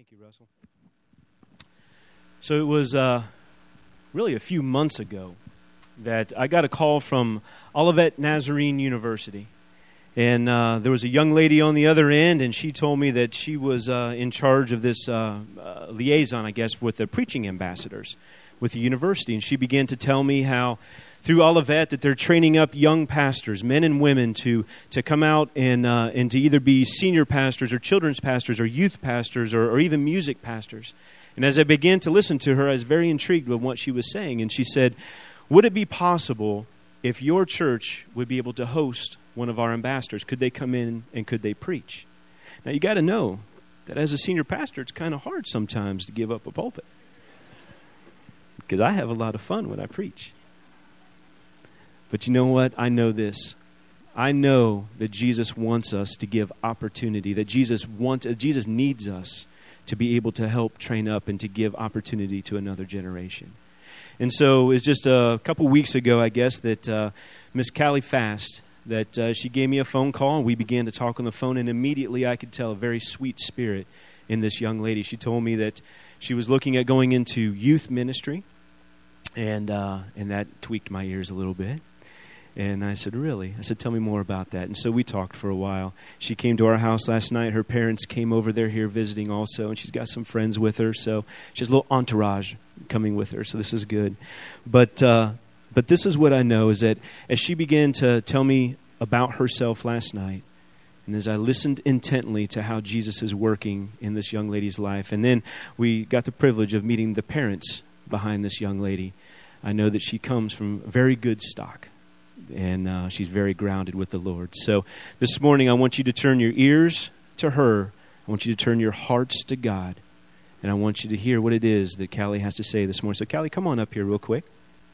Thank you, Russell. So it was really a few months ago that I got a call from Olivet Nazarene University. And there was a young lady on the other end, and she told me that she was in charge of this liaison, I guess, with the preaching ambassadors with the university. And she began to tell me how through Olivet that they're training up young pastors, men and women, to come out and to either be senior pastors or children's pastors or youth pastors or even music pastors. And as I began to listen to her, I was very intrigued with what she was saying. And she said, would it be possible if your church would be able to host one of our ambassadors? Could they come in and could they preach? Now, you got to know that as a senior pastor, it's kind of hard sometimes to give up a pulpit, because I have a lot of fun when I preach. But you know what? I know this. I know that Jesus wants us to give opportunity, that Jesus needs us to be able to help train up and to give opportunity to another generation. And so it was just a couple weeks ago, I guess, that Miss Callie Fast, that she gave me a phone call, and we began to talk on the phone, and immediately I could tell a very sweet spirit in this young lady. She told me that she was looking at going into youth ministry, and that tweaked my ears a little bit. And I said, really? I said, tell me more about that. And so we talked for a while. She came to our house last night. Her parents came over. They're here visiting also, and she's got some friends with her. So she has a little entourage coming with her, so this is good. But this is what I know, is that as she began to tell me about herself last night, and as I listened intently to how Jesus is working in this young lady's life, and then we got the privilege of meeting the parents behind this young lady, I know that she comes from very good stock. And she's very grounded with the Lord. So this morning, I want you to turn your ears to her. I want you to turn your hearts to God. And I want you to hear what it is that Callie has to say this morning. So Callie, come on up here real quick.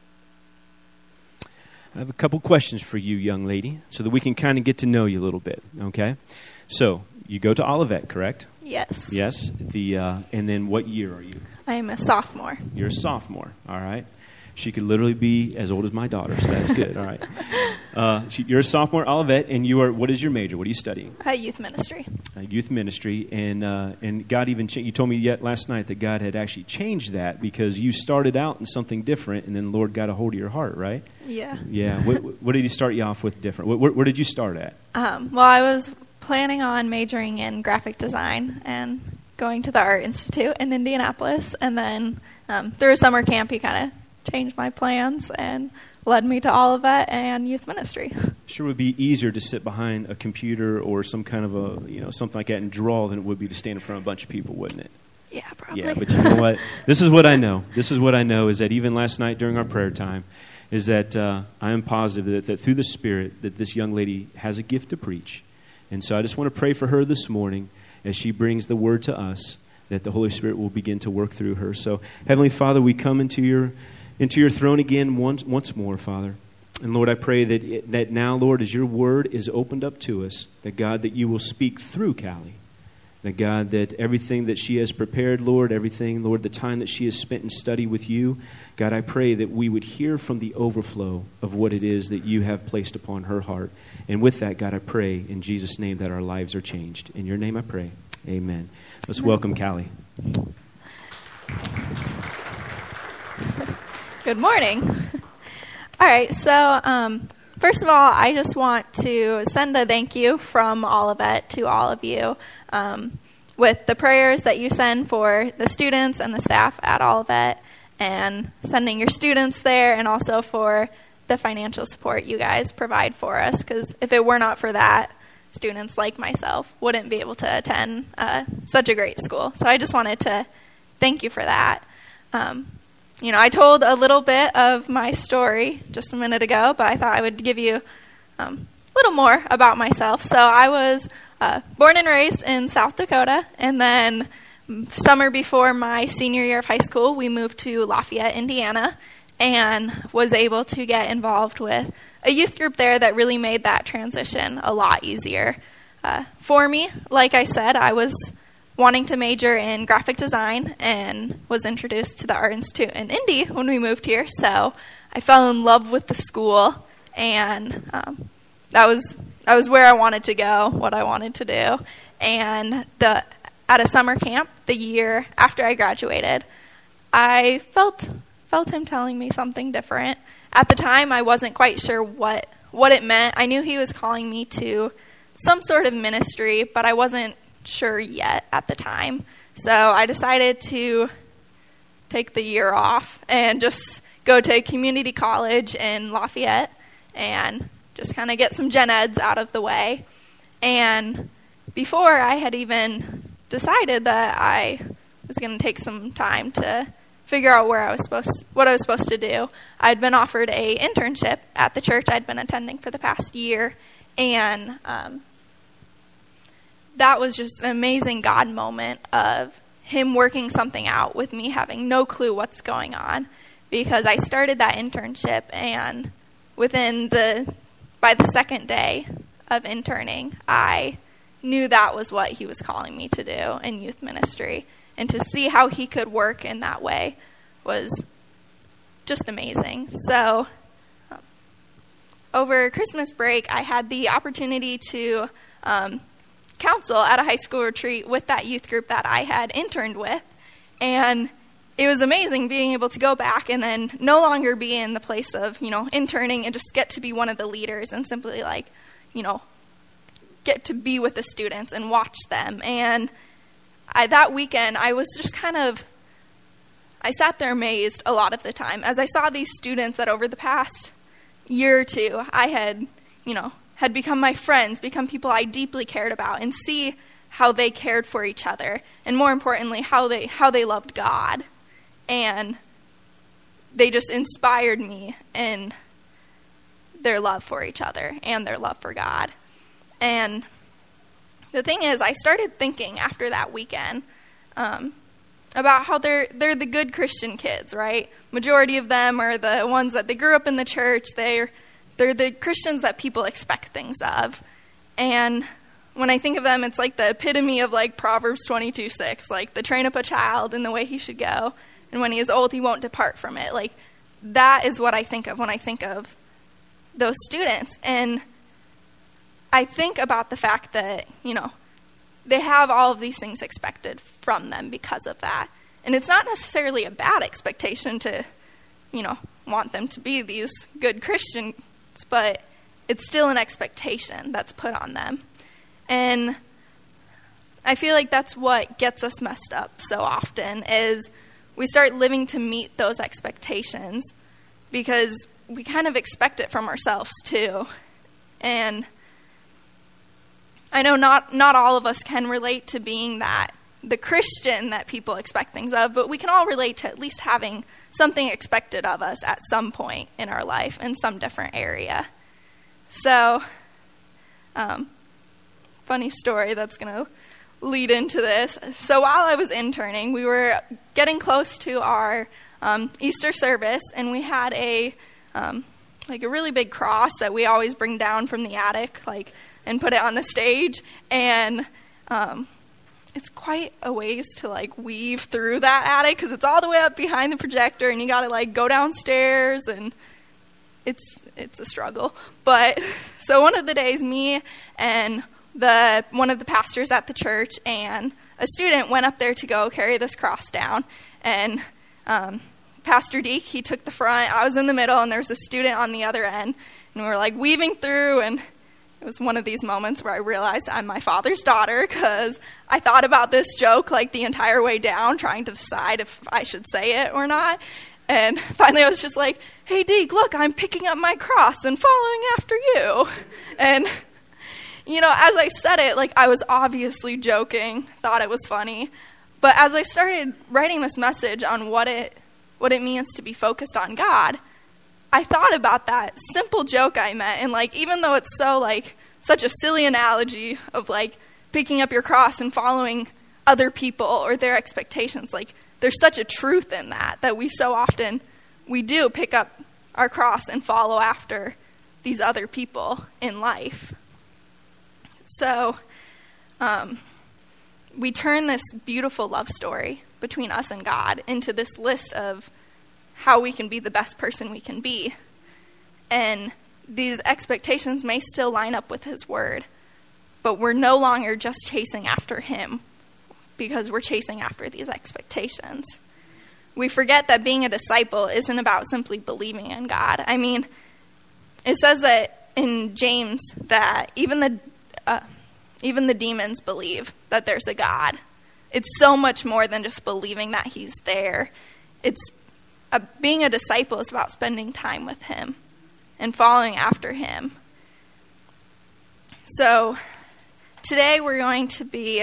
I have a couple questions for you, young lady, so that we can kind of get to know you a little bit, okay? So you go to Olivet, correct? Yes. Yes. And then what year are you? I am a sophomore. You're a sophomore, all right. She could literally be as old as my daughter, so that's good. All right. You're a sophomore at Olivet, and you are. What is your major? What are you studying? Youth ministry. Youth ministry, and God even you told me last night that God had actually changed that, because you started out in something different, and then the Lord got a hold of your heart, right? Yeah. Yeah. What did He start you off with different? Where did you start at? Well, I was planning on majoring in graphic design and going to the Art Institute in Indianapolis, and then through a summer camp, He kind of changed my plans and led me to Olivet and youth ministry. Sure would be easier to sit behind a computer or some kind of something like that and draw than it would be to stand in front of a bunch of people, wouldn't it? Yeah, probably. Yeah, but you know what? This is what I know. This is what I know, is that even last night during our prayer time, is that I am positive that through the Spirit that this young lady has a gift to preach. And so I just want to pray for her this morning as she brings the word to us, that the Holy Spirit will begin to work through her. So, Heavenly Father, we come into your throne again once more, Father. And Lord, I pray that now, Lord, as your word is opened up to us, that God, that you will speak through Callie. That God, that everything that she has prepared, Lord, everything, Lord, the time that she has spent in study with you, God, I pray that we would hear from the overflow of what it is that you have placed upon her heart. And with that, God, I pray in Jesus' name that our lives are changed. In your name I pray. Amen. Let's welcome Callie. Good morning. All right, so first of all, I just want to send a thank you from Olivet to all of you with the prayers that you send for the students and the staff at Olivet, and sending your students there, and also for the financial support you guys provide for us, because if it were not for that, students like myself wouldn't be able to attend such a great school. So I just wanted to thank you for that. I told a little bit of my story just a minute ago, but I thought I would give you a little more about myself. So I was born and raised in South Dakota, and then summer before my senior year of high school, we moved to Lafayette, Indiana, and was able to get involved with a youth group there that really made that transition a lot easier for me. Like I said, I was wanting to major in graphic design and was introduced to the Art Institute in Indy when we moved here. So I fell in love with the school, and that was where I wanted to go, what I wanted to do. And the at a summer camp the year after I graduated, I felt him telling me something different. At the time, I wasn't quite sure what it meant. I knew he was calling me to some sort of ministry, but I wasn't sure yet at the time. So I decided to take the year off and just go to community college in Lafayette and just kind of get some gen eds out of the way. And before I had even decided that I was going to take some time to figure out what I was supposed to do, I'd been offered a internship at the church I'd been attending for the past year, and that was just an amazing God moment of him working something out with me having no clue what's going on, because I started that internship, and by the second day of interning, I knew that was what he was calling me to do in youth ministry. And to see how he could work in that way was just amazing. So over Christmas break, I had the opportunity to counsel at a high school retreat with that youth group that I had interned with. And it was amazing being able to go back and then no longer be in the place of, interning and just get to be one of the leaders and simply get to be with the students and watch them. And that weekend, I was just I sat there amazed a lot of the time as I saw these students that over the past year or two, I had become my friends, become people I deeply cared about, and see how they cared for each other, and more importantly, how they loved God. And they just inspired me in their love for each other and their love for God. And the thing is, I started thinking after that weekend about how they're the good Christian kids, right? Majority of them are the ones that they grew up in the church. They're the Christians that people expect things of. And when I think of them, it's like the epitome of Proverbs 22:6, the train up a child in the way he should go, and when he is old, he won't depart from it. That is what I think of when I think of those students. And I think about the fact that, they have all of these things expected from them because of that. And it's not necessarily a bad expectation to, want them to be these good Christians, but it's still an expectation that's put on them. And I feel like that's what gets us messed up so often, is we start living to meet those expectations because we kind of expect it from ourselves too. And I know not all of us can relate to being the Christian that people expect things of, but we can all relate to at least having something expected of us at some point in our life in some different area. So, funny story that's going to lead into this. So while I was interning, we were getting close to our Easter service, and we had a really big cross that we always bring down from the attic, and put it on the stage. And it's quite a ways to weave through that attic because it's all the way up behind the projector, and you got to go downstairs, and it's a struggle. But so one of the days, me and one of the pastors at the church and a student went up there to go carry this cross down. And Pastor Deke, he took the front, I was in the middle, and there was a student on the other end. And we were weaving through, and it was one of these moments where I realized I'm my father's daughter, because I thought about this joke the entire way down, trying to decide if I should say it or not. And finally I was just hey, Deke, look, I'm picking up my cross and following after you. And, as I said it, I was obviously joking, thought it was funny. But as I started writing this message on what it means to be focused on God, I thought about that simple joke I meant. And even though it's so such a silly analogy of picking up your cross and following other people or their expectations, there's such a truth in that we so often, we do pick up our cross and follow after these other people in life. So we turn this beautiful love story between us and God into this list of how we can be the best person we can be. And these expectations may still line up with his word, but we're no longer just chasing after him. because we're chasing after these expectations. We forget that being a disciple isn't about simply believing in God. I mean, it says that in James that even the demons believe that there's a God. It's so much more than just believing that he's there. Being a disciple is about spending time with him and following after him. So today we're going to be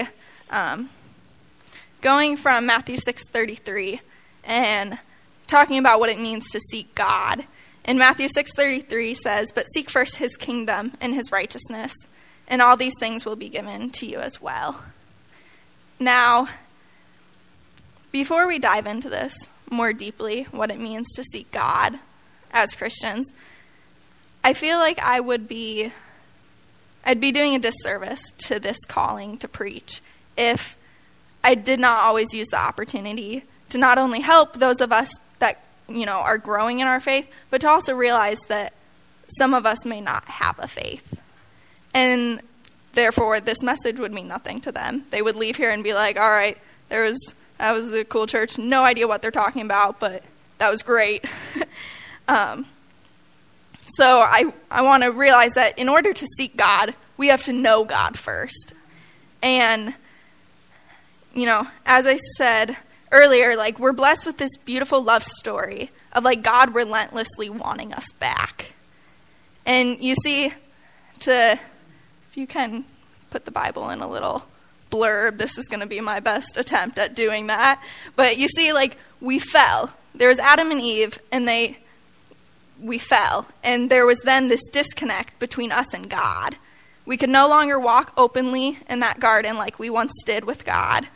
going from Matthew 6:33 and talking about what it means to seek God. And Matthew 6:33 says, "But seek first his kingdom and his righteousness, and all these things will be given to you as well." Now, before we dive into this more deeply, what it means to seek God as Christians, I feel like I'd be doing a disservice to this calling to preach if I did not always use the opportunity to not only help those of us that, are growing in our faith, but to also realize that some of us may not have a faith. And therefore, this message would mean nothing to them. They would leave here and be like, all right, that was a cool church. No idea what they're talking about, but that was great. So I want to realize that in order to seek God, we have to know God first. And, as I said earlier, we're blessed with this beautiful love story of, God relentlessly wanting us back. And you see, if you can put the Bible in a little blurb, this is going to be my best attempt at doing that. But you see, we fell. There was Adam and Eve, and we fell. And there was then this disconnect between us and God. We could no longer walk openly in that garden like we once did with God.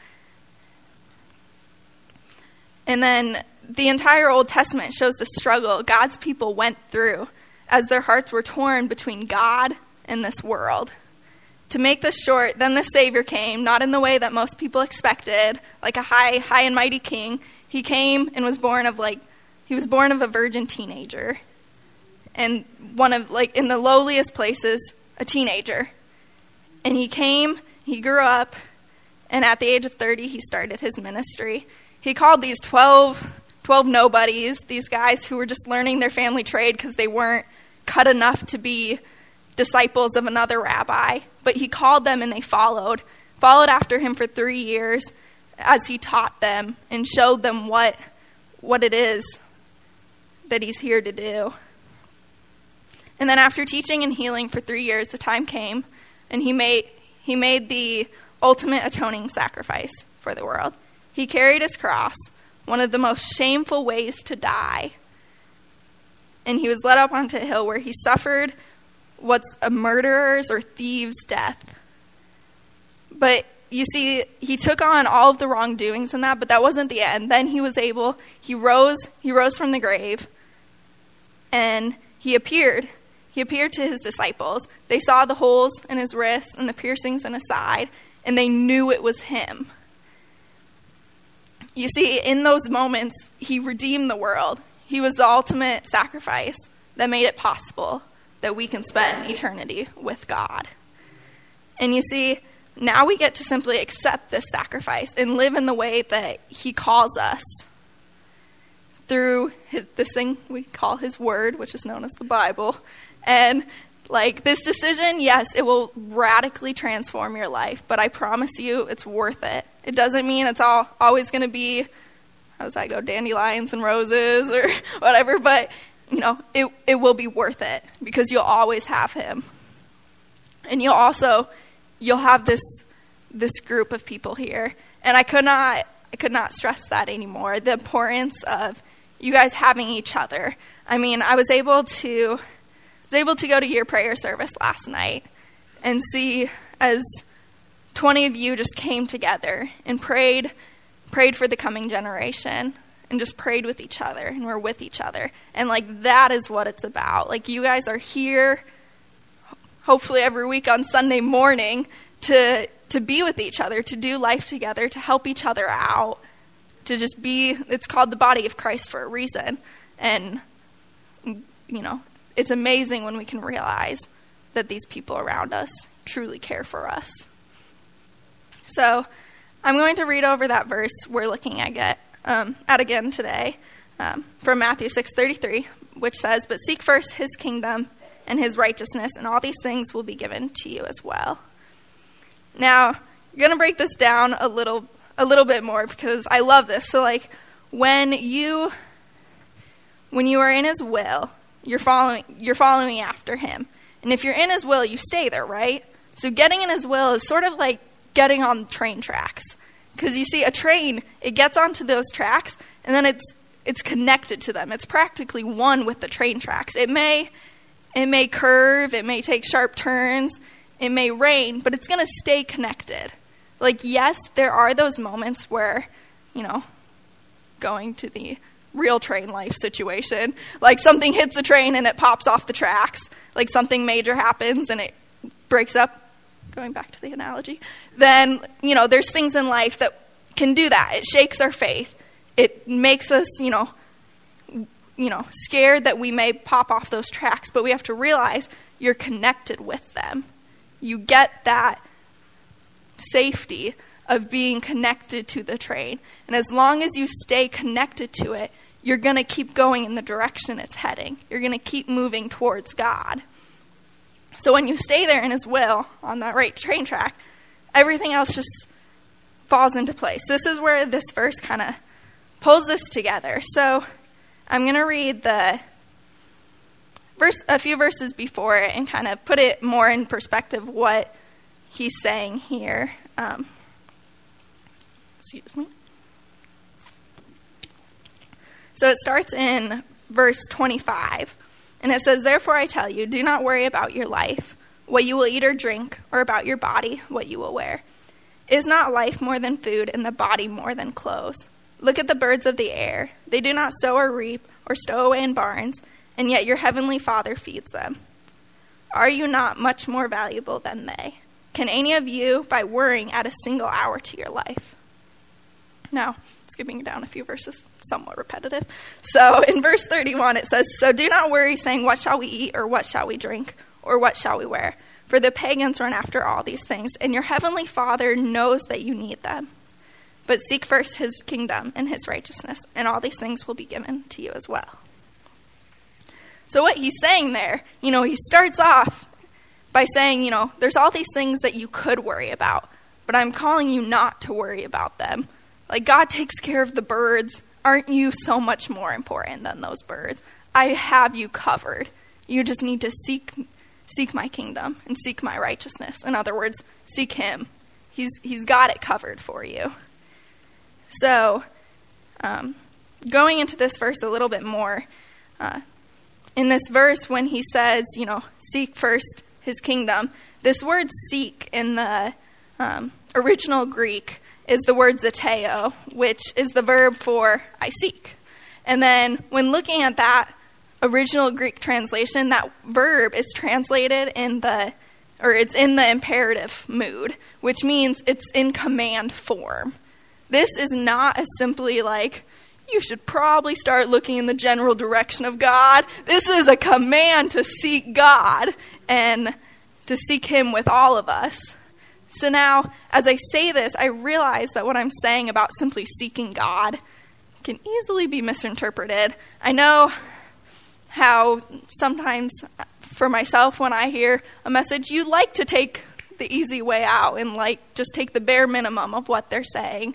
And then the entire Old Testament shows the struggle God's people went through as their hearts were torn between God and this world. To make this short, then the Savior came, not in the way that most people expected, like a high and mighty king. He came and was born of a virgin teenager. And in the lowliest places, a teenager. And he came, he grew up, and at the age of 30, he started his ministry. He called these 12 nobodies, these guys who were just learning their family trade because they weren't cut enough to be disciples of another rabbi. But he called them and they followed after him for 3 years as he taught them and showed them what it is that he's here to do. And then after teaching and healing for 3 years, the time came, and he made the ultimate atoning sacrifice for the world. He carried his cross, one of the most shameful ways to die. And he was led up onto a hill where he suffered what's a murderer's or thieves' death. But you see, he took on all of the wrongdoings in that, but that wasn't the end. Then he rose from the grave, and he appeared. He appeared to his disciples. They saw the holes in his wrists and the piercings in his side, and they knew it was him. You see, in those moments, he redeemed the world. He was the ultimate sacrifice that made it possible that we can spend eternity with God. And you see, now we get to simply accept this sacrifice and live in the way that he calls us through this thing we call his word, which is known as the Bible. And this decision, yes, it will radically transform your life, but I promise you it's worth it. It doesn't mean it's always going to be, how does that go, dandelions and roses or whatever, but, it will be worth it because you'll always have him. And you'll have this group of people here. And I could not stress that anymore, the importance of you guys having each other. I mean, I was able to go to your prayer service last night and see as 20 of you just came together and prayed for the coming generation and just prayed with each other, and we're with each other. And that is what it's about. You guys are here hopefully every week on Sunday morning to be with each other, to do life together, to help each other out, to just be, it's called the body of Christ for a reason. And, it's amazing when we can realize that these people around us truly care for us. So I'm going to read over that verse we're looking at again today from Matthew 6:33, which says, "But seek first his kingdom and his righteousness, and all these things will be given to you as well." Now, I'm going to break this down a little bit more because I love this. So, like, when you are in his will, you're following after him. And if you're in his will, you stay there, right? So getting in his will is sort of like getting on train tracks. Because you see, a train, it gets onto those tracks, and then it's connected to them. It's practically one with the train tracks. It may curve, it may take sharp turns, it may rain, but it's going to stay connected. Like, yes, there are those moments where, going to the real train life situation, like something hits the train and it pops off the tracks, like something major happens and it breaks up, going back to the analogy, then, there's things in life that can do that. It shakes our faith. It makes us, scared that we may pop off those tracks, but we have to realize you're connected with them. You get that safety of being connected to the train. And as long as you stay connected to it, you're going to keep going in the direction it's heading. You're going to keep moving towards God. So when you stay there in his will on that right train track, everything else just falls into place. This is where this verse kind of pulls this together. So I'm going to read a few verses before it and kind of put it more in perspective what he's saying here. Excuse me. So it starts in verse 25, and it says, "Therefore I tell you, do not worry about your life, what you will eat or drink, or about your body, what you will wear. Is not life more than food, and the body more than clothes? Look at the birds of the air. They do not sow or reap or stow away in barns, and yet your heavenly Father feeds them. Are you not much more valuable than they? Can any of you, by worrying, add a single hour to your life?" Now, skipping down a few verses, somewhat repetitive. So in verse 31, it says, "So do not worry, saying, what shall we eat, or what shall we drink, or what shall we wear? For the pagans run after all these things, and your heavenly Father knows that you need them. But seek first his kingdom and his righteousness, and all these things will be given to you as well." So what he's saying there, he starts off by saying, there's all these things that you could worry about, but I'm calling you not to worry about them. Like, God takes care of the birds. Aren't you so much more important than those birds? I have you covered. You just need to seek my kingdom and seek my righteousness. In other words, seek him. He's got it covered for you. So, going into this verse a little bit more, in this verse when he says, seek first his kingdom, this word seek in the original Greek is the word zeteo, which is the verb for I seek. And then when looking at that original Greek translation, that verb is translated it's in the imperative mood, which means it's in command form. This is not as simply like, you should probably start looking in the general direction of God. This is a command to seek God and to seek him with all of us. So now, as I say this, I realize that what I'm saying about simply seeking God can easily be misinterpreted. I know how sometimes, for myself, when I hear a message, you like to take the easy way out and just take the bare minimum of what they're saying.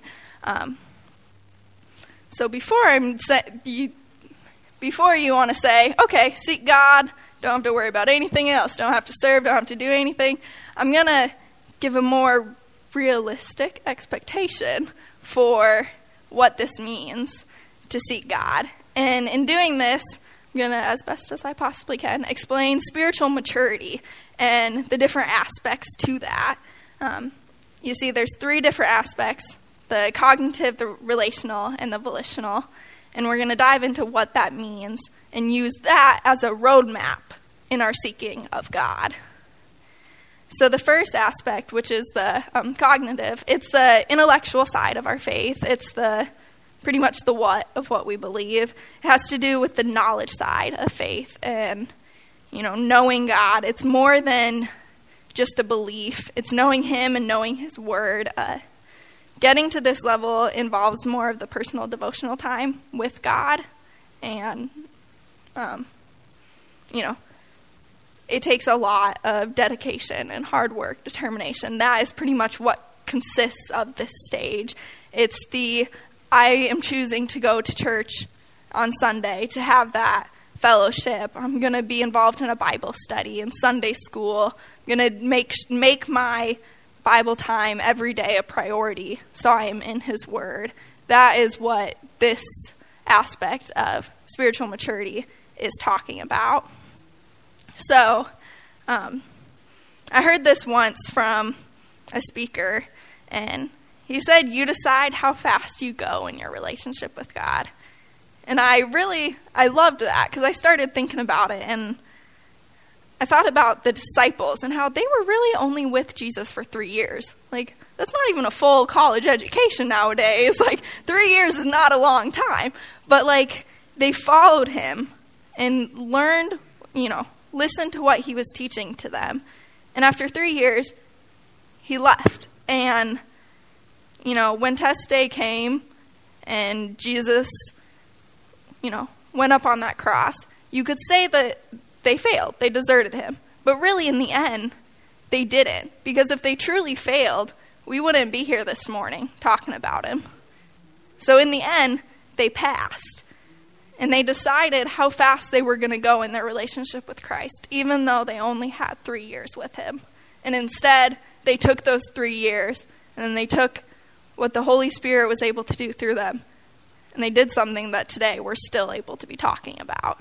So before you want to say, okay, seek God, don't have to worry about anything else, don't have to serve, don't have to do anything, I'm going to give a more realistic expectation for what this means to seek God. And in doing this, I'm going to, as best as I possibly can, explain spiritual maturity and the different aspects to that. You see, there's 3 different aspects: the cognitive, the relational, and the volitional. And we're going to dive into what that means and use that as a roadmap in our seeking of God. So the first aspect, which is the cognitive, it's the intellectual side of our faith. It's pretty much the what of what we believe. It has to do with the knowledge side of faith and, knowing God. It's more than just a belief. It's knowing him and knowing his word, getting to this level involves more of the personal devotional time with God. And, it takes a lot of dedication and hard work, determination. That is pretty much what consists of this stage. It's I am choosing to go to church on Sunday to have that fellowship. I'm going to be involved in a Bible study and Sunday school. I'm going to make my Bible time every day a priority, so I am in his word. That is what this aspect of spiritual maturity is talking about. So, I heard this once from a speaker, and he said, you decide how fast you go in your relationship with God. And I loved that, because I started thinking about it, and I thought about the disciples and how they were really only with Jesus for 3 years. Like, that's not even a full college education nowadays. Like, 3 years is not a long time. But, like, they followed him and learned, listened to what he was teaching to them. And after 3 years, he left. And, when test day came and Jesus, went up on that cross, you could say that they failed. They deserted him. But really, in the end, they didn't. Because if they truly failed, we wouldn't be here this morning talking about him. So in the end, they passed. And they decided how fast they were going to go in their relationship with Christ, even though they only had 3 years with him. And instead, they took those 3 years, and then they took what the Holy Spirit was able to do through them, and they did something that today we're still able to be talking about.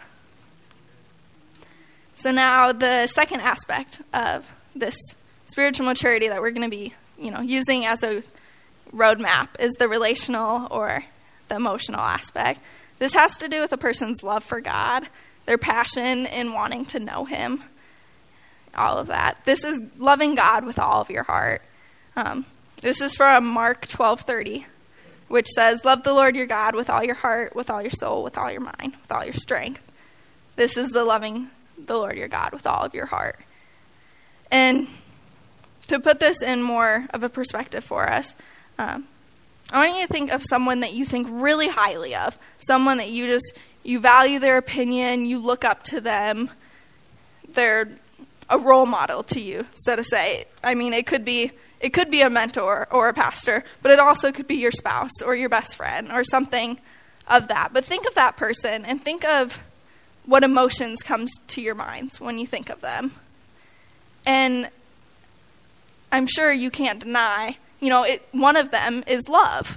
So now the second aspect of this spiritual maturity that we're going to be, using as a roadmap is the relational or the emotional aspect. This has to do with a person's love for God, their passion in wanting to know him, all of that. This is loving God with all of your heart. This is from Mark 12:30, which says, love the Lord your God with all your heart, with all your soul, with all your mind, with all your strength. This is the loving the Lord your God with all of your heart. And to put this in more of a perspective for us, I want you to think of someone that you think really highly of, someone that you value their opinion, you look up to them, they're a role model to you, so to say. I mean, it could be a mentor or a pastor, but it also could be your spouse or your best friend or something of that. But think of that person and think of what emotions comes to your minds when you think of them. And I'm sure you can't deny, one of them is love.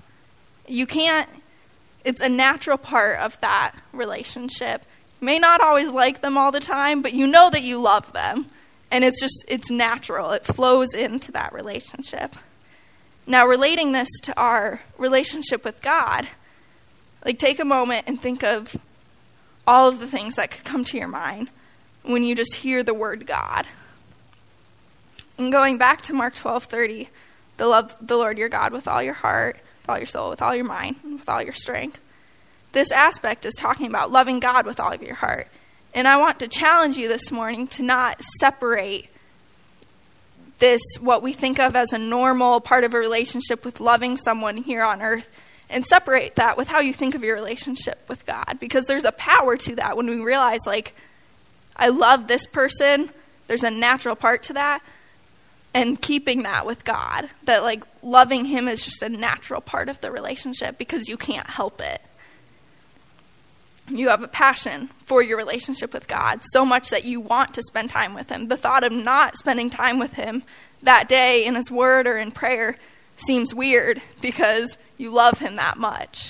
It's a natural part of that relationship. You may not always like them all the time, but you know that you love them. And it's natural. It flows into that relationship. Now, relating this to our relationship with God, take a moment and think of all of the things that could come to your mind when you just hear the word God. And going back to Mark 12:30, love the Lord your God with all your heart, with all your soul, with all your mind, and with all your strength. This aspect is talking about loving God with all of your heart. And I want to challenge you this morning to not separate this, what we think of as a normal part of a relationship with loving someone here on earth, and separate that with how you think of your relationship with God. Because there's a power to that when we realize, I love this person. There's a natural part to that. And keeping that with God. That, loving him is just a natural part of the relationship because you can't help it. You have a passion for your relationship with God so much that you want to spend time with him. The thought of not spending time with him that day in his word or in prayer seems weird because you love him that much.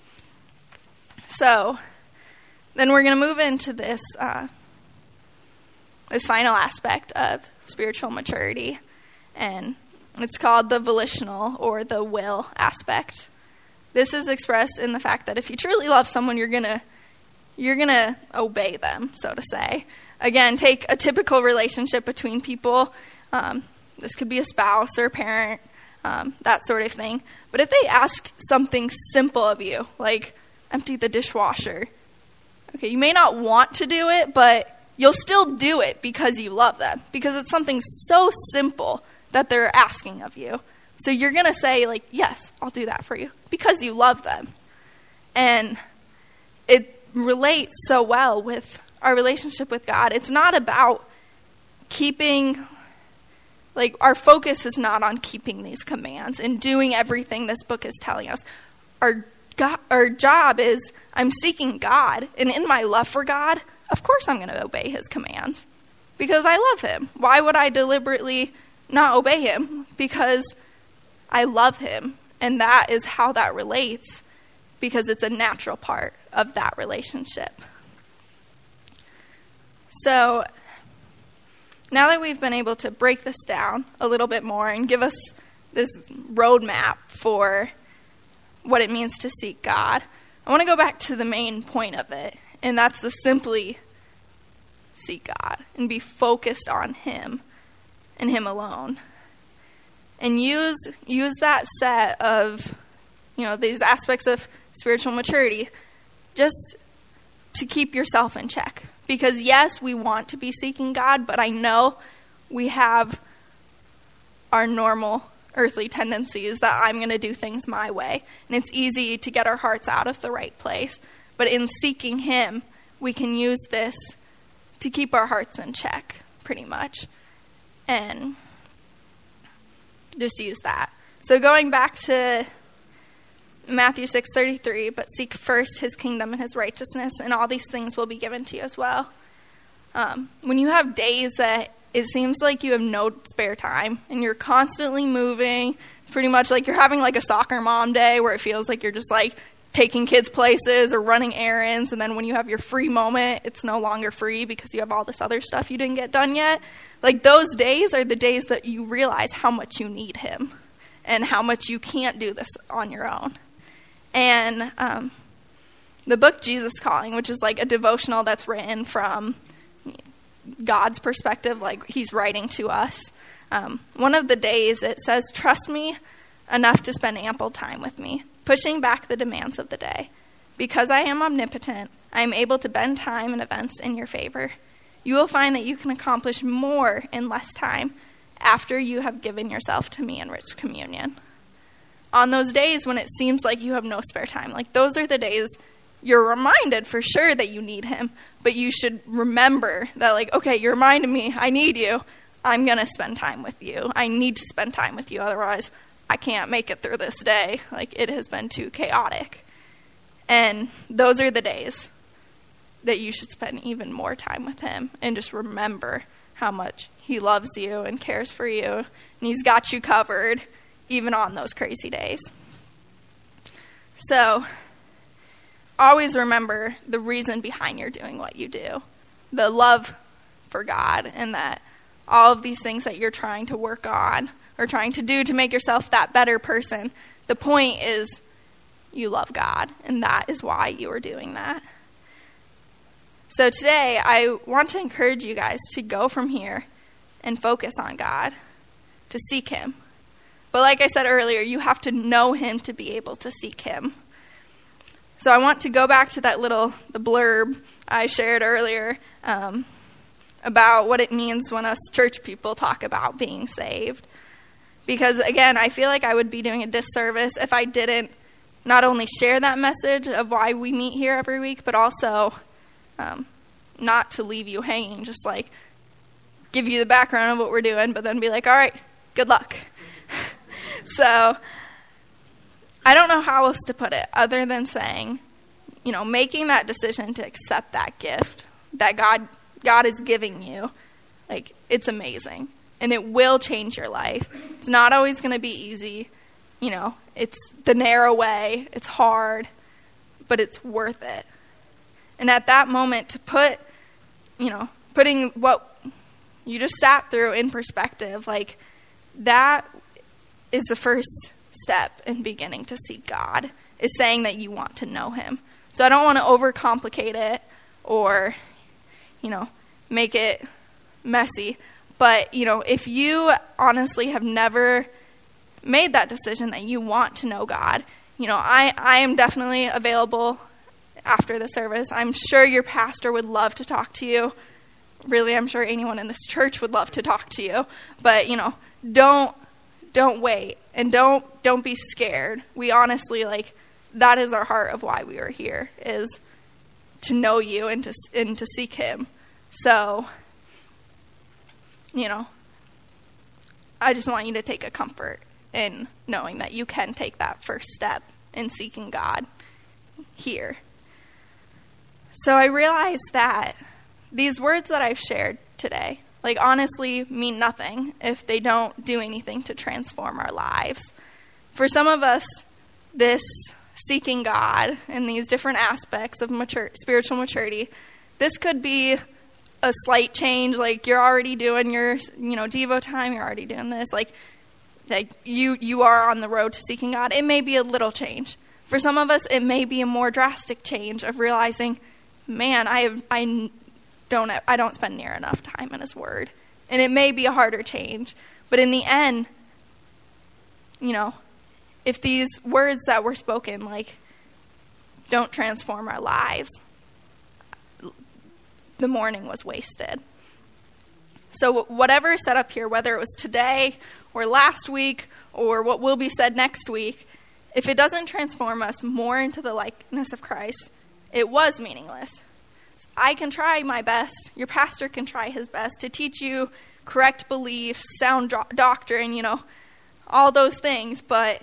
So then we're going to move into this final aspect of spiritual maturity, and it's called the volitional or the will aspect. This is expressed in the fact that if you truly love someone, you're going to obey them, so to say. Again, take a typical relationship between people. This could be a spouse or a parent, that sort of thing. But if they ask something simple of you, like empty the dishwasher, okay, you may not want to do it, but you'll still do it because you love them, because it's something so simple that they're asking of you. So you're going to say, like, yes, I'll do that for you because you love them. And it relates so well with our relationship with God. It's not about keeping, like, our focus is not on keeping these commands and doing everything this book is telling us. Our job is, I'm seeking God, and in my love for God, of course I'm going to obey his commands because I love him. Why would I deliberately not obey him? Because I love him, and that is how that relates, because it's a natural part of that relationship. So now that we've been able to break this down a little bit more and give us this roadmap for what it means to seek God, I want to go back to the main point of it, and that's to simply seek God and be focused on him and him alone. And use that set of, these aspects of spiritual maturity just to keep yourself in check. Because yes, we want to be seeking God, but I know we have our normal earthly tendencies that I'm going to do things my way. And it's easy to get our hearts out of the right place. But in seeking him, we can use this to keep our hearts in check, pretty much. And just use that. So going back to Matthew 6:33, but seek first his kingdom and his righteousness, and all these things will be given to you as well. When you have days that it seems like you have no spare time and you're constantly moving, it's pretty much like you're having like a soccer mom day where it feels like you're just like taking kids places or running errands, and then when you have your free moment, it's no longer free because you have all this other stuff you didn't get done yet. Like, those days are the days that you realize how much you need him and how much you can't do this on your own. And the book Jesus Calling, which is like a devotional that's written from God's perspective, like he's writing to us. One of the days it says, "Trust me enough to spend ample time with me, pushing back the demands of the day. Because I am omnipotent, I am able to bend time and events in your favor. You will find that you can accomplish more in less time after you have given yourself to me in rich communion." On those days when it seems like you have no spare time, like those are the days you're reminded for sure that you need him, but you should remember that, like, okay, you reminded me, I need you. I'm going to spend time with you. I need to spend time with you. Otherwise, I can't make it through this day. Like, it has been too chaotic. And those are the days that you should spend even more time with him and just remember how much he loves you and cares for you, and he's got you covered even on those crazy days. So always remember the reason behind you're doing what you do, the love for God, and that all of these things that you're trying to work on or trying to do to make yourself that better person, the point is you love God, and that is why you are doing that. So today, I want to encourage you guys to go from here and focus on God, to seek him. But like I said earlier, you have to know him to be able to seek him. So I want to go back to that the blurb I shared earlier about what it means when us church people talk about being saved. Because again, I feel like I would be doing a disservice if I didn't not only share that message of why we meet here every week, but also not to leave you hanging, just like give you the background of what we're doing, but then be like, all right, good luck. So I don't know how else to put it other than saying, making that decision to accept that gift that God is giving you, like, it's amazing. And it will change your life. It's not always going to be easy. It's the narrow way. It's hard, but it's worth it. And at that moment, to putting what you just sat through in perspective, like, that is the first step in beginning to seek God, is saying that you want to know him. So I don't want to overcomplicate it or, make it messy. But, if you honestly have never made that decision that you want to know God, I am definitely available after the service. I'm sure your pastor would love to talk to you. Really, I'm sure anyone in this church would love to talk to you. But, don't wait And don't be scared. We honestly, that is our heart of why we are here, is to know you and to seek him. So, I just want you to take a comfort in knowing that you can take that first step in seeking God here. So I realized that these words that I've shared today, honestly mean nothing if they don't do anything to transform our lives. For some of us, this seeking God and these different aspects of spiritual maturity, this could be a slight change. You're already doing your, Devo time. You're already doing this. You are on the road to seeking God. It may be a little change. For some of us, it may be a more drastic change of realizing, man, I don't spend near enough time in his word. And it may be a harder change. But in the end, if these words that were spoken, don't transform our lives, the morning was wasted. So whatever is set up here, whether it was today or last week or what will be said next week, if it doesn't transform us more into the likeness of Christ, it was meaningless. I can try my best. Your pastor can try his best to teach you correct beliefs, sound doctrine, all those things. But,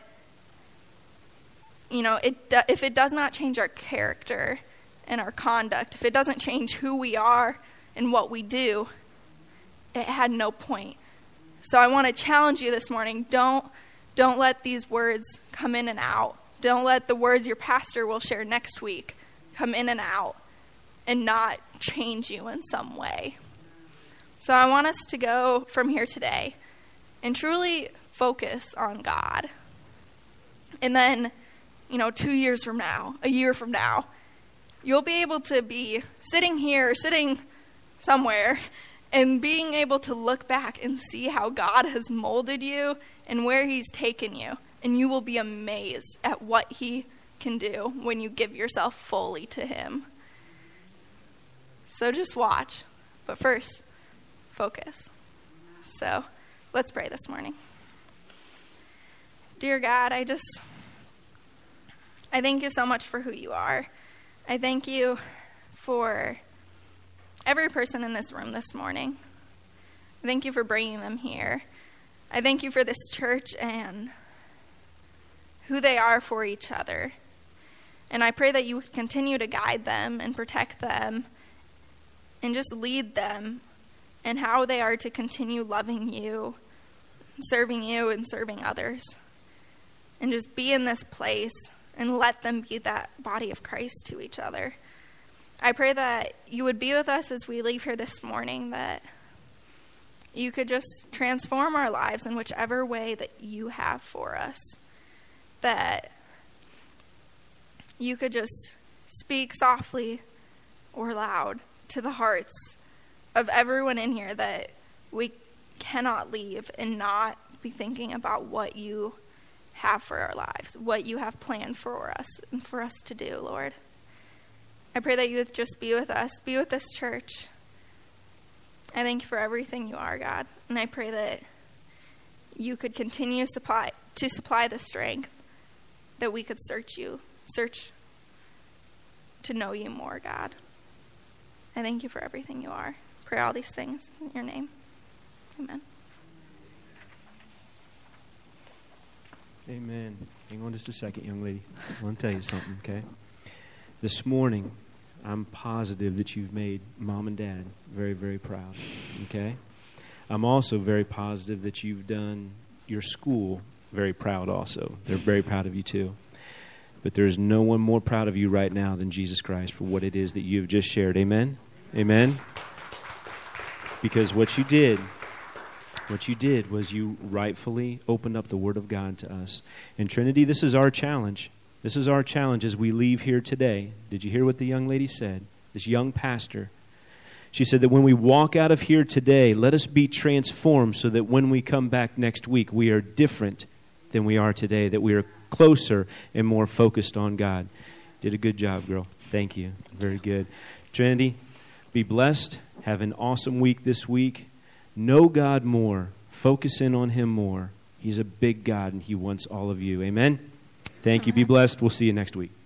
if it does not change our character and our conduct, if it doesn't change who we are and what we do, it had no point. So I want to challenge you this morning. Don't let these words come in and out. Don't let the words your pastor will share next week come in and out and not change you in some way. So I want us to go from here today and truly focus on God. And then, 2 years from now, a year from now, you'll be able to be sitting here or sitting somewhere and being able to look back and see how God has molded you and where he's taken you. And you will be amazed at what he can do when you give yourself fully to him. So just watch. But first, focus. So let's pray this morning. Dear God, I thank you so much for who you are. I thank you for every person in this room this morning. I thank you for bringing them here. I thank you for this church and who they are for each other. And I pray that you would continue to guide them and protect them and just lead them in how they are to continue loving you and serving others. And just be in this place and let them be that body of Christ to each other. I pray that you would be with us as we leave here this morning, that you could just transform our lives in whichever way that you have for us, that you could just speak softly or loud to the hearts of everyone in here, that we cannot leave and not be thinking about what you have for our lives, what you have planned for us and for us to do, Lord. I pray that you would just be with us, be with this church. I thank you for everything you are, God. And I pray that you could continue to supply the strength that we could search to know you more, God. I thank you for everything you are. Pray all these things in your name. Amen. Amen. Hang on just a second, young lady. I want to tell you something, okay? This morning, I'm positive that you've made Mom and Dad very, very proud, okay? I'm also very positive that you've done your school very proud also. They're very proud of you too. But there's no one more proud of you right now than Jesus Christ for what it is that you've just shared. Amen? Amen? Because what you did was you rightfully opened up the Word of God to us. And Trinity, this is our challenge. This is our challenge as we leave here today. Did you hear what the young lady said? This young pastor. She said that when we walk out of here today, let us be transformed so that when we come back next week, we are different than we are today, that we are closer and more focused on God. Did a good job, girl. Thank you. Very good. Trinity, be blessed. Have an awesome week this week. Know God more. Focus in on Him more. He's a big God, and he wants all of you. Amen? Thank you. Be blessed. We'll see you next week.